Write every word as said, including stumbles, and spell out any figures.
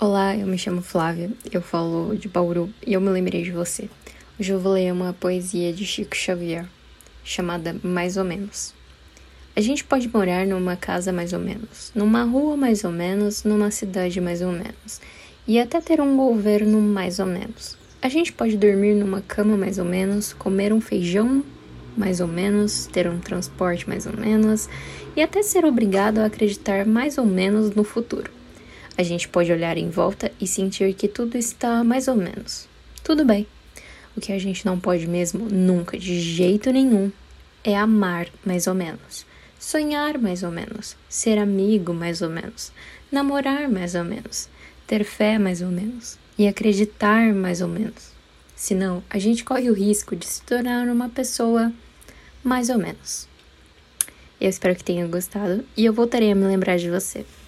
Olá, eu me chamo Flávia, eu falo de Bauru e eu me lembrei de você. Hoje eu vou ler uma poesia de Chico Xavier, chamada Mais ou Menos. A gente pode morar numa casa mais ou menos, numa rua mais ou menos, numa cidade mais ou menos, e até ter um governo mais ou menos. A gente pode dormir numa cama mais ou menos, comer um feijão mais ou menos, ter um transporte mais ou menos, e até ser obrigado a acreditar mais ou menos no futuro. A gente pode olhar em volta e sentir que tudo está mais ou menos. Tudo bem. O que a gente não pode mesmo, nunca, de jeito nenhum, é amar mais ou menos. Sonhar mais ou menos. Ser amigo mais ou menos. Namorar mais ou menos. Ter fé mais ou menos. E acreditar mais ou menos. Senão, a gente corre o risco de se tornar uma pessoa mais ou menos. Eu espero que tenha gostado e eu voltarei a me lembrar de você.